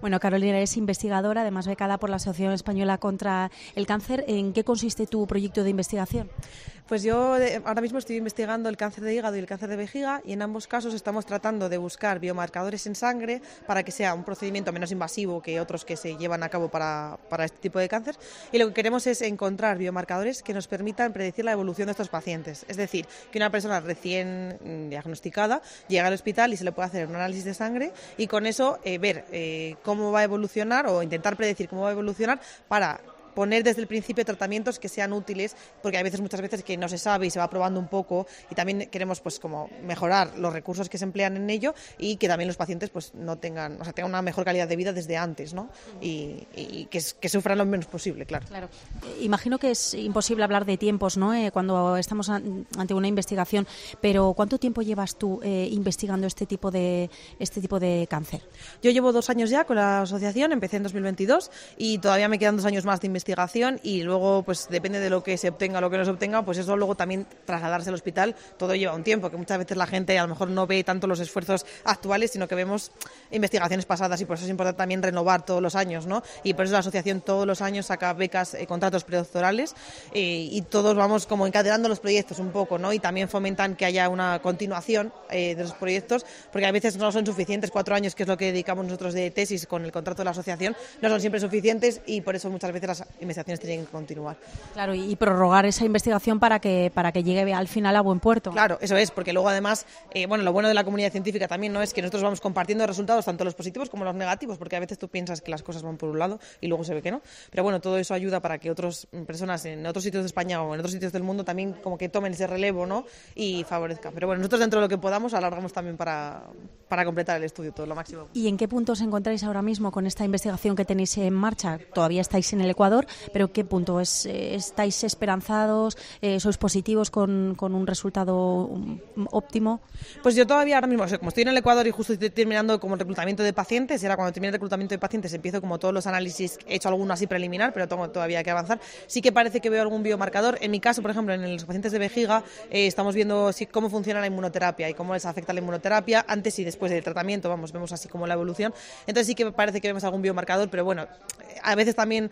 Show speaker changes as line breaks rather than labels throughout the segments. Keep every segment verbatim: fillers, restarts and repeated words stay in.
Bueno, Carolina, eres investigadora, además becada por la Asociación Española contra el Cáncer. ¿En qué consiste tu proyecto de investigación?
Pues yo ahora mismo estoy investigando el cáncer de hígado y el cáncer de vejiga, y en ambos casos estamos tratando de buscar biomarcadores en sangre para que sea un procedimiento menos invasivo que otros que se llevan a cabo para, para este tipo de cáncer, y lo que queremos es encontrar biomarcadores que nos permitan predecir la evolución de estos pacientes. Es decir, que una persona recién diagnosticada llega al hospital y se le puede hacer un análisis de sangre y con eso eh, ver eh, cómo va a evolucionar o intentar predecir cómo va a evolucionar para poner desde el principio tratamientos que sean útiles, porque hay veces, muchas veces que no se sabe y se va probando un poco, y también queremos pues como mejorar los recursos que se emplean en ello y que también los pacientes pues no tengan, o sea, tengan una mejor calidad de vida desde antes, ¿no? Y, y que, que sufran lo menos posible, claro.
Claro. Imagino que es imposible hablar de tiempos, ¿no? Eh, cuando estamos ante una investigación, pero ¿cuánto tiempo llevas tú eh, investigando este tipo de este tipo de cáncer?
Yo llevo dos años ya con la asociación, empecé en dos mil veintidós y todavía me quedan dos años más de investigación. investigación y luego pues depende de lo que se obtenga o lo que no se obtenga, pues eso luego también trasladarse al hospital, todo lleva un tiempo, que muchas veces la gente a lo mejor no ve tanto los esfuerzos actuales, sino que vemos investigaciones pasadas, y por eso es importante también renovar todos los años, ¿no? Y por eso la asociación todos los años saca becas, eh, contratos predoctorales, eh, y todos vamos como encadenando los proyectos un poco, ¿no? Y también fomentan que haya una continuación eh, de los proyectos, porque a veces no son suficientes cuatro años, que es lo que dedicamos nosotros de tesis con el contrato de la asociación, no son siempre suficientes, y por eso muchas veces las investigaciones tienen que continuar.
Claro, y prorrogar esa investigación para que para que llegue al final a buen puerto.
Claro, eso es, porque luego además, eh, bueno, lo bueno de la comunidad científica también no es que nosotros vamos compartiendo resultados, tanto los positivos como los negativos, porque a veces tú piensas que las cosas van por un lado y luego se ve que no. Pero bueno, todo eso ayuda para que otras personas en otros sitios de España o en otros sitios del mundo también como que tomen ese relevo, ¿no? Y favorezcan. Pero bueno, nosotros dentro de lo que podamos alargamos también para, para completar el estudio todo lo máximo.
¿Y en qué punto os encontráis ahora mismo con esta investigación que tenéis en marcha? Todavía estáis en el Ecuador, pero ¿qué punto? Es, ¿Estáis esperanzados? Eh, ¿Sois positivos con, con un resultado óptimo?
Pues yo todavía ahora mismo, o sea, como estoy en el Ecuador y justo estoy terminando como el reclutamiento de pacientes, y ahora cuando termine el reclutamiento de pacientes empiezo como todos los análisis, he hecho alguno así preliminar, pero tengo todavía que avanzar. Sí que parece que veo algún biomarcador. En mi caso, por ejemplo, en los pacientes de vejiga, eh, estamos viendo sí, cómo funciona la inmunoterapia y cómo les afecta la inmunoterapia antes y después del tratamiento, vamos, vemos así como la evolución. Entonces sí que parece que vemos algún biomarcador, pero bueno, a veces también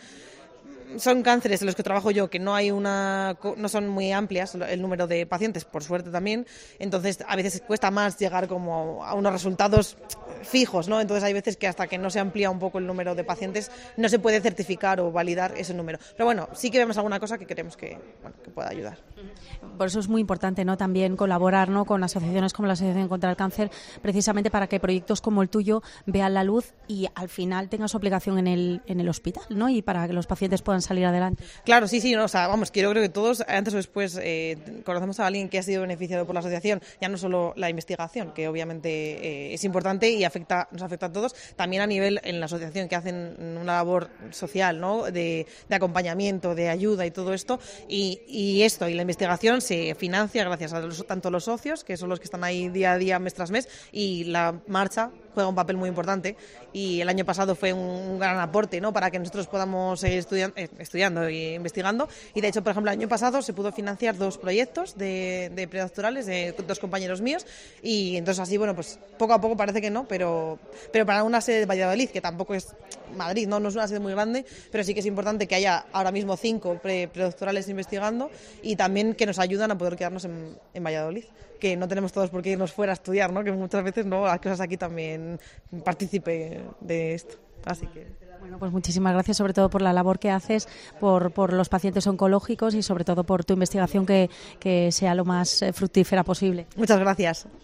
son cánceres en los que trabajo yo que no hay una no son muy amplias el número de pacientes, por suerte también, entonces a veces cuesta más llegar como a unos resultados fijos, ¿no? Entonces hay veces que hasta que no se amplía un poco el número de pacientes no se puede certificar o validar ese número. Pero bueno, sí que vemos alguna cosa que creemos que, bueno, que pueda ayudar.
Por eso es muy importante, ¿no? También colaborar, ¿no? Con asociaciones como la Asociación contra el Cáncer, precisamente para que proyectos como el tuyo vean la luz y al final tengan su aplicación en el en el hospital, ¿no? Y para que los pacientes puedan salir adelante.
Claro, sí, sí, no, o sea, vamos, que yo creo que todos, antes o después, eh, conocemos a alguien que ha sido beneficiado por la asociación, ya no solo la investigación, que obviamente eh, es importante y afecta, nos afecta a todos, también a nivel en la asociación, que hacen una labor social, ¿no? De, de acompañamiento, de ayuda y todo esto, y, y esto, y la investigación se financia gracias a los, tanto los socios, que son los que están ahí día a día, mes tras mes, y la marcha juega un papel muy importante, y el año pasado fue un gran aporte, ¿no? Para que nosotros podamos seguir estudian, eh, estudiando e investigando, y de hecho, por ejemplo, el año pasado se pudo financiar dos proyectos de, de predoctorales de dos compañeros míos, y entonces así, bueno, pues poco a poco parece que no, pero, pero para una sede de Valladolid, que tampoco es Madrid, ¿no? No es una sede muy grande, pero sí que es importante que haya ahora mismo cinco pre, predoctorales investigando, y también que nos ayudan a poder quedarnos en, en Valladolid, que no tenemos todos por qué irnos fuera a estudiar, ¿no? Que muchas veces no, las cosas aquí también participe de esto. Así que
bueno, pues muchísimas gracias, sobre todo por la labor que haces por, por los pacientes oncológicos y sobre todo por tu investigación que, que sea lo más fructífera posible.
Muchas gracias.